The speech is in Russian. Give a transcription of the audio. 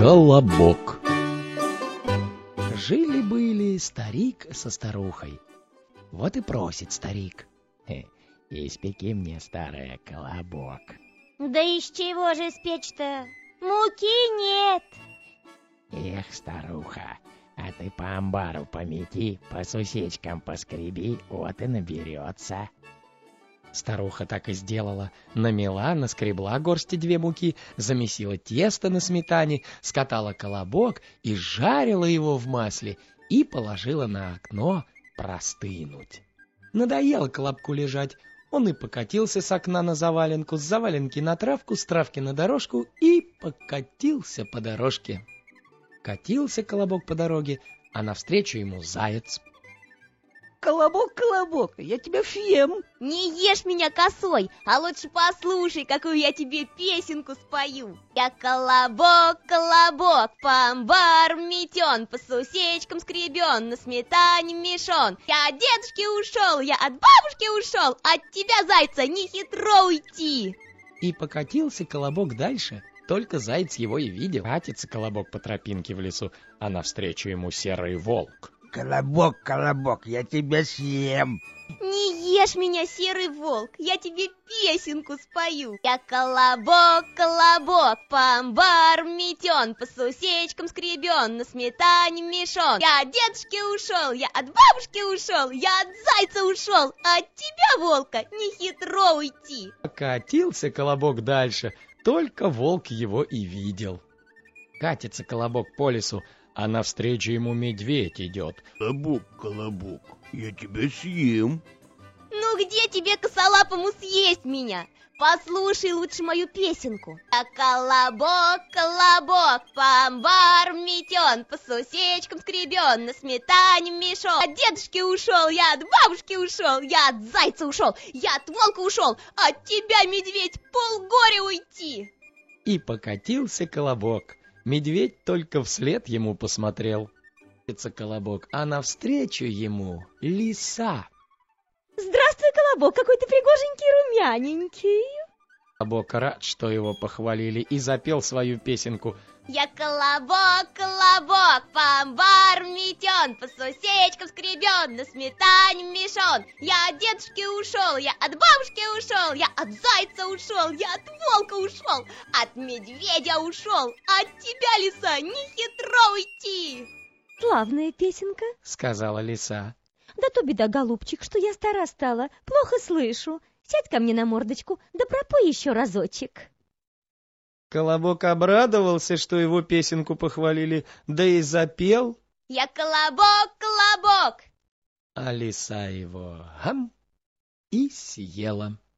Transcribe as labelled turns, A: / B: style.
A: Колобок. Жили-были старик со старухой. Вот и просит старик: испеки мне, старая, колобок.
B: Да из чего же испечь-то? Муки нет.
A: Эх, старуха, а ты по амбару помети, по сусечкам поскреби, вот и наберется. Старуха так и сделала. Намела, наскребла горсти 2 муки, замесила тесто на сметане, скатала колобок и жарила его в масле и положила на окно простынуть. Надоело колобку лежать, он и покатился с окна на заваленку, с заваленки на травку, с травки на дорожку и покатился по дорожке. Катился колобок по дороге, а навстречу ему заяц.
C: Колобок, колобок, я тебя съем.
B: Не ешь меня косой, а лучше послушай, какую я тебе песенку спою. Я колобок, колобок, по амбару метен, по сусечкам скребен, на сметане мешон. Я от дедушки ушел, я от бабушки ушел, от тебя, зайца, не хитро уйти.
A: И покатился колобок дальше, только заяц его и видел. Катится колобок по тропинке в лесу, а навстречу ему серый волк.
C: Колобок, колобок, я тебя съем.
B: Не ешь меня, серый волк, я тебе песенку спою. Я колобок, колобок, по амбару метен, по сусечкам скребен, на сметане мешон. Я от дедушки ушел, я от бабушки ушел, я от зайца ушел, а от тебя, волка, не хитро уйти.
A: Катился колобок дальше, только волк его и видел. Катится колобок по лесу, а навстречу ему медведь идет.
C: Колобок, колобок, я тебя съем.
B: Ну где тебе, косолапому, съесть меня? Послушай лучше мою песенку. Я колобок, колобок, по амбару метен, по сусечкам скребен, на сметане мешон. От дедушки ушел, я от бабушки ушел, я от зайца ушел, я от волка ушел, от тебя, медведь, полгоря уйти.
A: И покатился колобок. Медведь только вслед ему посмотрел. Катится колобок, а навстречу ему лиса.
D: Здравствуй, колобок, какой ты пригоженький, румяненький.
A: Колобок рад, что его похвалили, и запел свою песенку.
B: Я колобок, колобок, по амбару метен, по сусечкам скребен, на сметане мешон. Я от дедушки ушел, я от бабушки ушел, я от зайца ушел, я от волка ушел, от медведя ушел, от тебя, лиса, не хитро уйти.
D: Славная песенка,
A: Сказала лиса.
D: да то беда, голубчик, что я стара стала, плохо слышу. Сядь ко мне на мордочку, да пропой еще разочек.
A: Колобок обрадовался, что его песенку похвалили, да и запел.
B: Я колобок, колобок.
A: А лиса его гам и съела.